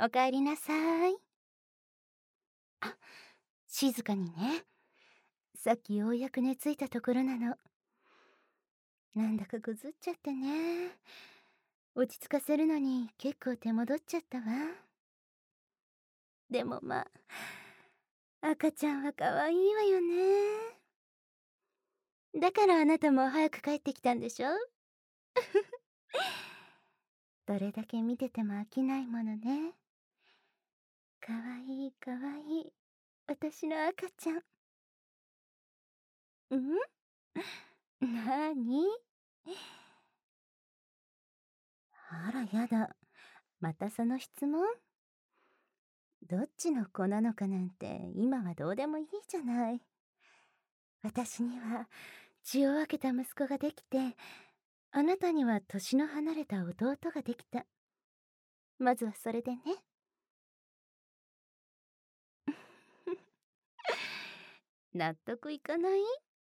おかえりなさい。あ、静かにね。さっきようやく寝ついたところなの。なんだかぐずっちゃってね。落ち着かせるのに結構手戻っちゃったわ。でもまあ、赤ちゃんは可愛いわよね。だからあなたも早く帰ってきたんでしょ？どれだけ見てても飽きないものね。かわいいかわいい。私の赤ちゃん。ん？なに？あらやだ。またその質問？どっちの子なのかなんて今はどうでもいいじゃない。私には血を分けた息子ができて、あなたには年の離れた弟ができた。まずはそれでね。納得いかない？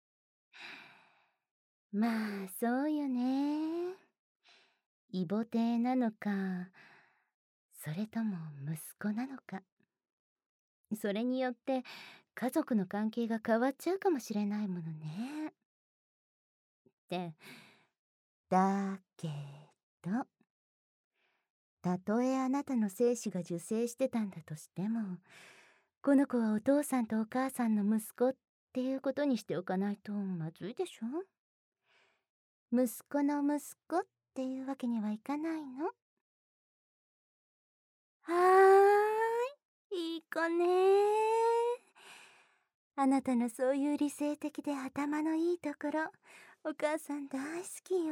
まあそうよね。異母弟なのか、それとも息子なのか。それによって家族の関係が変わっちゃうかもしれないものね。で、だけど、たとえあなたの精子が受精してたんだとしても、この子はお父さんとお母さんの息子っていうことにしておかないとまずいでしょ？息子の息子っていうわけにはいかないの？はーい、いい子ね。あなたのそういう理性的で頭のいいところ、お母さん大好きよ。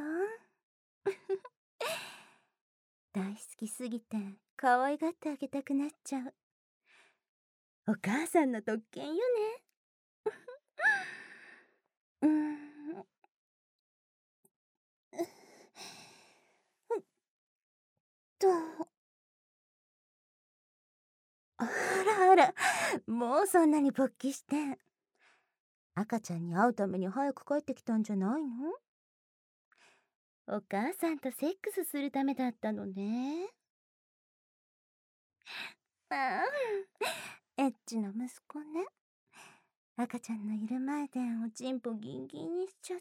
大好きすぎて可愛がってあげたくなっちゃう。お母さんの特権よね。うーん。と、あらあら、もうそんなに勃起して。赤ちゃんに会うために早く帰ってきたんじゃないの？お母さんとセックスするためだったのね。ああ、エッチな息子ね。赤ちゃんのいる前でおちんぽギンギンにしちゃって。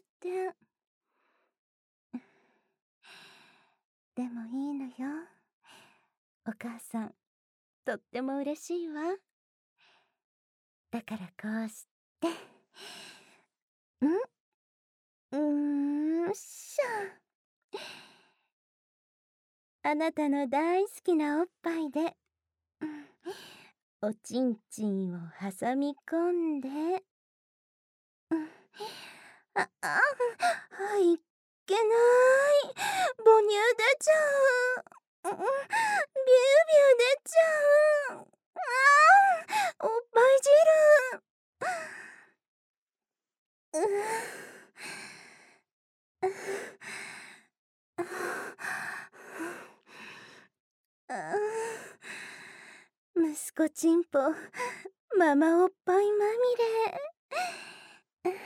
でもいいのよ。お母さん、とっても嬉しいわ。だからこうして。しょ。あなたの大好きなおっぱいで、おちんちんを挟み込んで、いけない。母乳出ちゃう。ビュービュー出ちゃう。おっぱい汁。息子ちんぽ、ママおっぱいまみれ。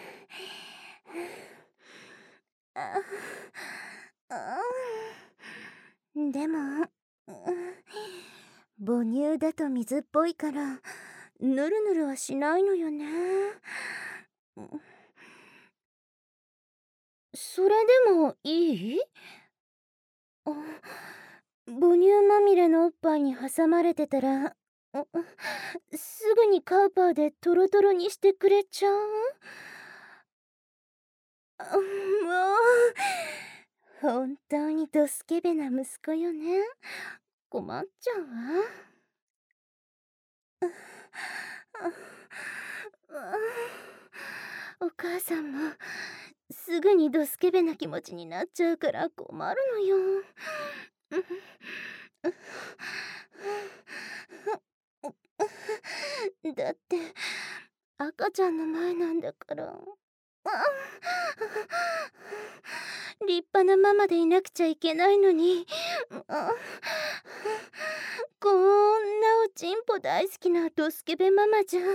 でも、母乳だと水っぽいから、ぬるぬるはしないのよね。それでもいい？母乳まみれのおっぱいに挟まれてたら、すぐにカウパーでトロトロにしてくれちゃう？もう、本当にドスケベな息子よね。困っちゃうわ。お母さんもすぐにドスケベな気持ちになっちゃうから困るのよ。だって赤ちゃんの前なんだから。立派なママでいなくちゃいけないのに、こんなおちんぽ大好きなドスケベママじゃ、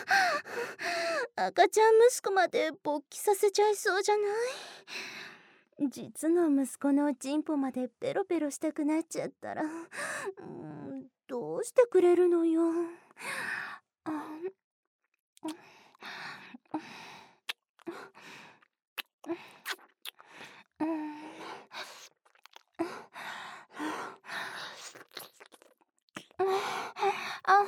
赤ちゃん息子まで勃起させちゃいそうじゃない？ 実の息子のチンポまでペロペロしたくなっちゃったら、どうしてくれるのよ。ああ、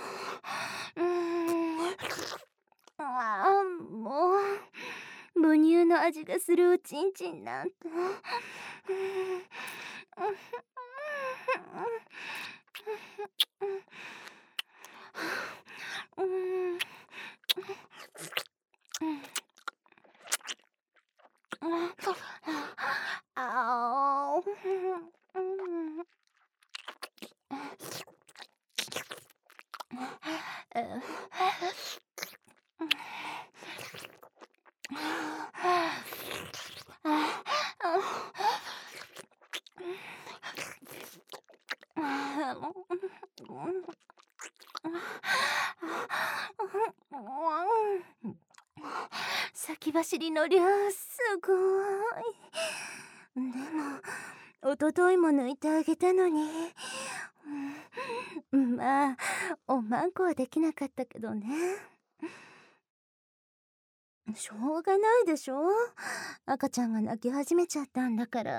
もう母乳の味がするおちんちんなんて。あ先走りの量すごい。でも一昨日も抜いてあげたのに。まあおまんこはできなかったけどね。しょうがないでしょ。赤ちゃんが泣き始めちゃったんだから。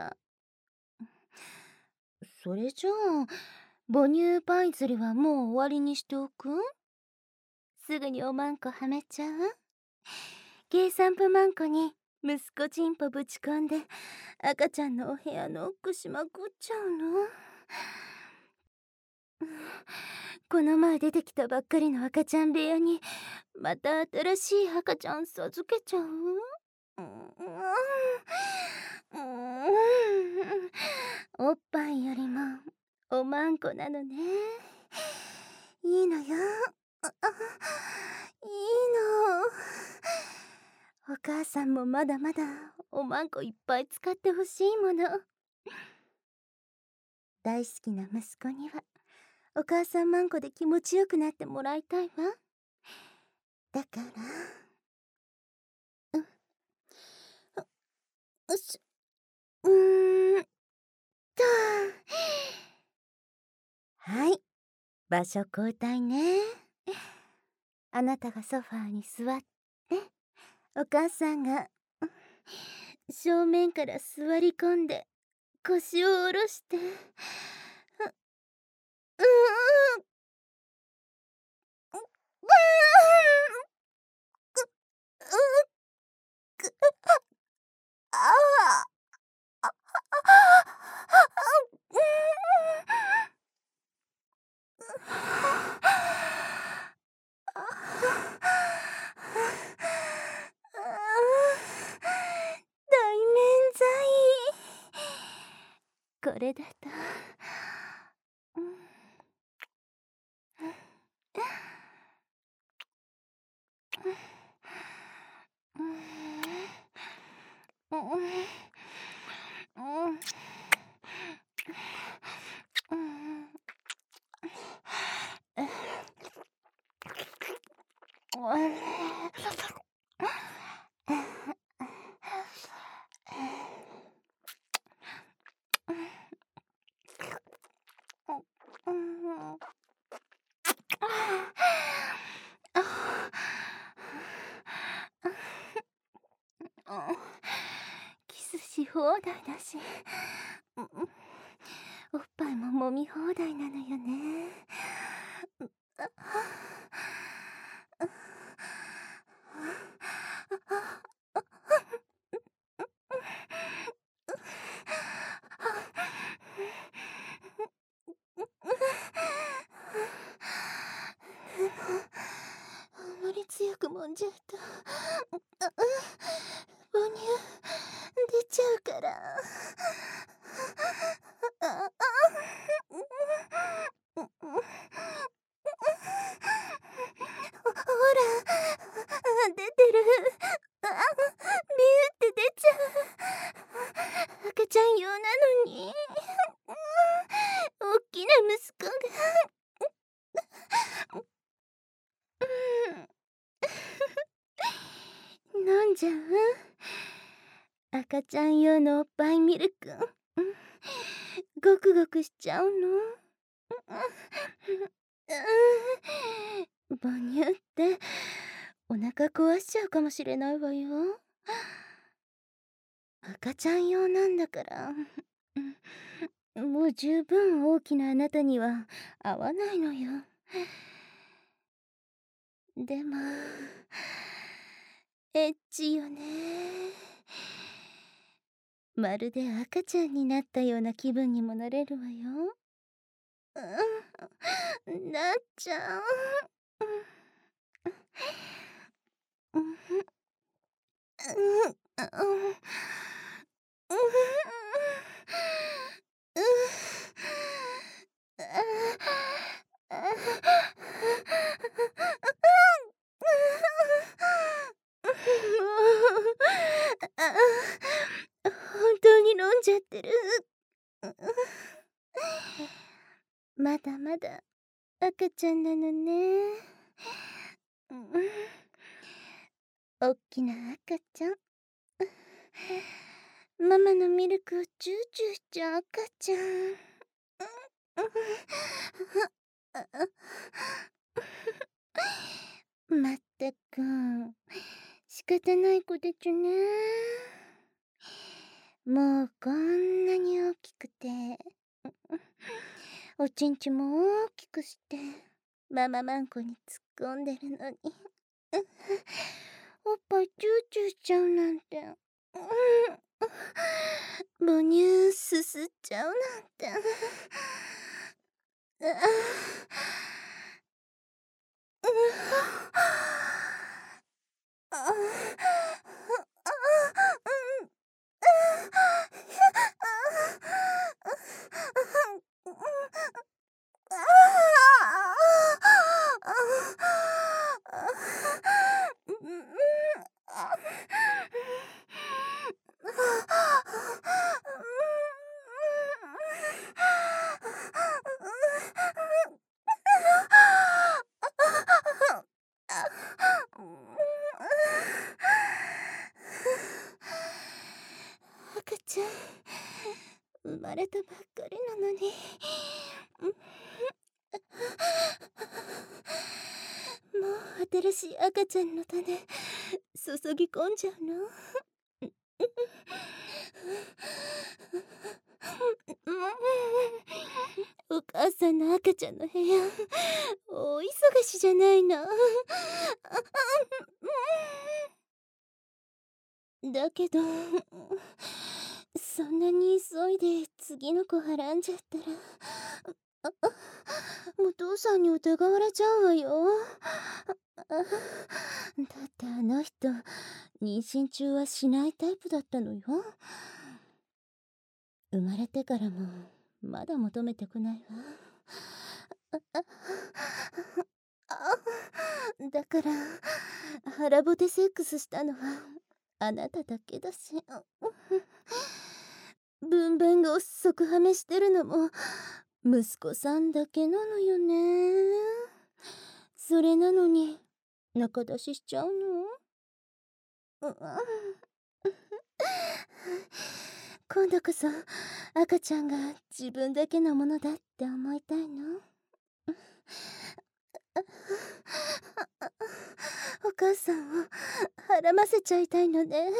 それじゃあ母乳パイ釣りはもう終わりにしておく？すぐにおまんこはめちゃう？計算部マンコに息子チンポぶち込んで赤ちゃんのお部屋ノックしまくっちゃうの？この前出てきたばっかりの赤ちゃん部屋にまた新しい赤ちゃん授けちゃう？おっぱいよりもおまんこなのね。いいのよ。いいの。お母さんもまだまだおまんこいっぱい使ってほしいもの。大好きな息子にはお母さんまんこで気持ちよくなってもらいたいわ。だからうしとはい、場所交代ね。あなたがソファーに座ってお母さんが正面から座り込んで腰を下ろして大免罪。これだとキスし放題だし、おっぱいも揉み放題なのよね。あんまり強く揉んじゃうと母乳出ちゃうから。ほら出てる。ビューって出ちゃう。赤ちゃん用なのにおっきな息子が飲んじゃう？赤赤ちゃん用のおっぱいミルク、ごくごくしちゃうの。母乳ってお腹壊しちゃうかもしれないわよ。赤ちゃん用なんだから、もう十分大きなあなたには合わないのよ。でもエッチよね。まるで赤ちゃんになったような気分にもなれるわよ。なっちゃう。本当に飲んじゃってる。まだまだ赤ちゃんなのね。おっきな赤ちゃん。ママのミルクをチューチューしちゃう赤ちゃん。まったく仕方ない子でちゅね。もうこんなに大きくて、おちんちも大きくしてマママンコに突っ込んでるのに、おっぱいチューチューしちゃうなんて、母乳すすっちゃうなんて。赤ちゃん生まれたばっかりなのに、もう新しい赤ちゃんの種注ぎ込んじゃうの。お母さんの赤ちゃんの部屋大忙しじゃないの。だけどそんなに急いで次の子はらんじゃったら、お父さんに疑われちゃうわよ。だってあの人妊娠中はしないタイプだったのよ。生まれてからもまだ求めてこないわ。だから腹ぼてセックスしたのはあなただけだし、分娩が遅くはめしてるのも息子さんだけなのよね。それなのに仲出ししちゃうの？今度こそ赤ちゃんが自分だけのものだって思いたいの？お母さんをはらませちゃいたいのね。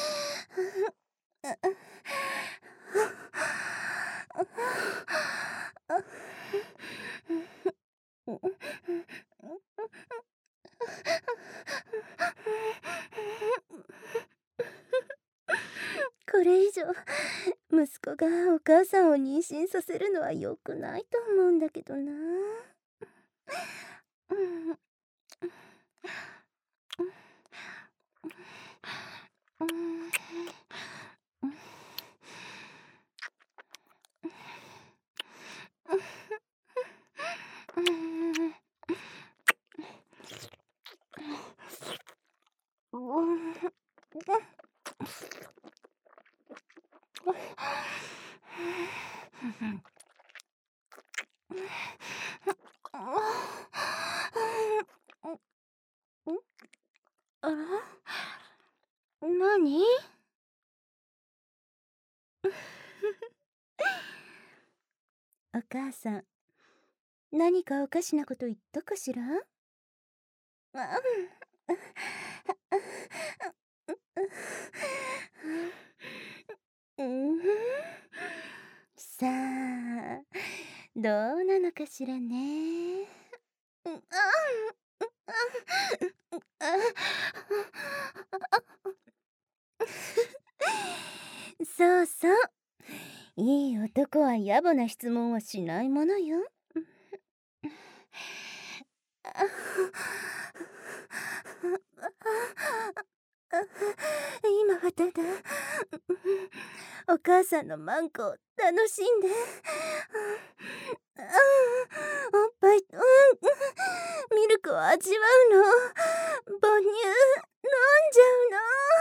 これ以上息子がお母さんを妊娠させるのは良くないと思うんだけどな。あら？何？ お母さん、何かおかしなこと言ったかしら？うん、さあ、どうなのかしらね。そうそう。いい男は野暮な質問はしないものよ。今はただお母さんのマンコを楽しんでおっぱいとミルクを味わうの。母乳飲んじゃうの。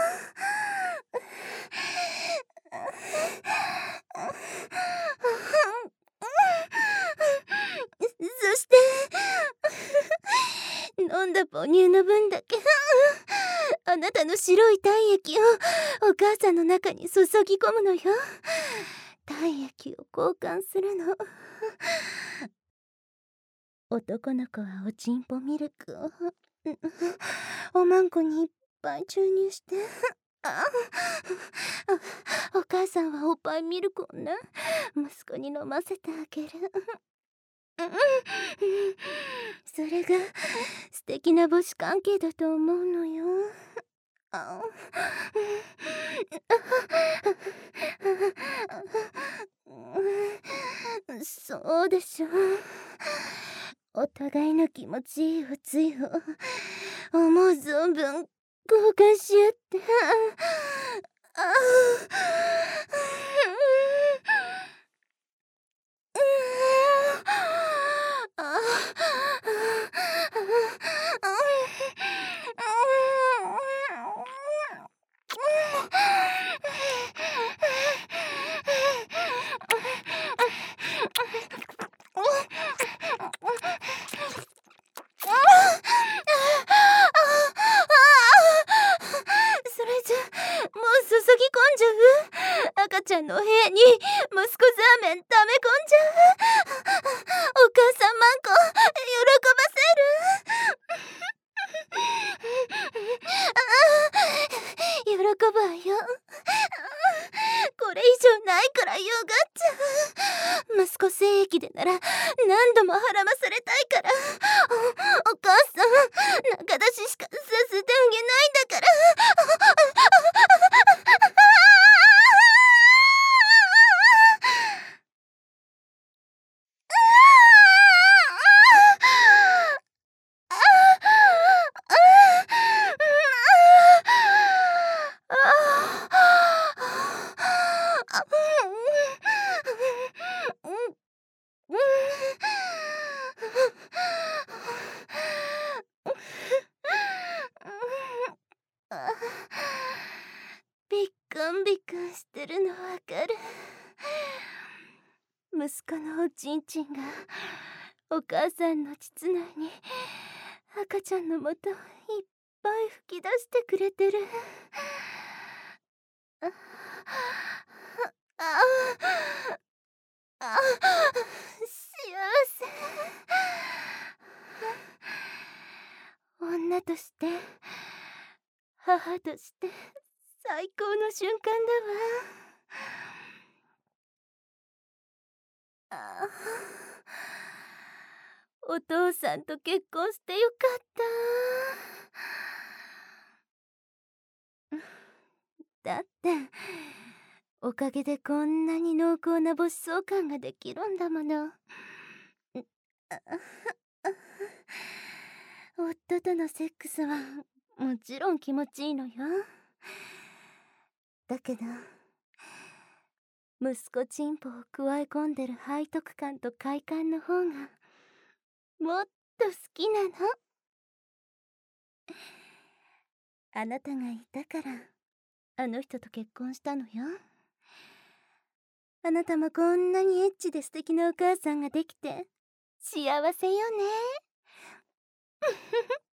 そして飲んだ母乳の分だけあなたの白い体液をお母さんの中に注ぎ込むのよ。体液を交換するの。男の子はおちんぽミルクをおまんこにいっぱい注入してお母さんはおっぱいミルクをね、息子に飲ませてあげる。それが素敵な母子関係だと思うのよ。そうでしょう。お互いの気持ちいいおつゆを思う存分交換し合ってそれじゃもう注ぎ込んじゃう。赤ちゃんの部屋に息子ザーメン溜め込んじゃう。お母さんマンコ喜ばせる。喜ぶわよ。これ以上ないくらいよがっちゃう。息子精液でなら何度もはらまされたいから。お母さん中出ししかさせてあげないんだから。びっくんびっくんしてるのわかる。息子のおちんちんがお母さんの膣内に赤ちゃんのもといっぱい吹き出してくれてる。あああ幸せ。女として母として最高の瞬間だわ。お父さんと結婚してよかった。だっておかげでこんなに濃厚な母子相関ができるんだもの。夫とのセックスはもちろん気持ちいいのよ。だけど息子チンポをくわえ込んでる背徳感と快感の方がもっと好きなの。あなたがいたからあの人と結婚したのよ。あなたもこんなにエッチで素敵なお母さんができて幸せよね。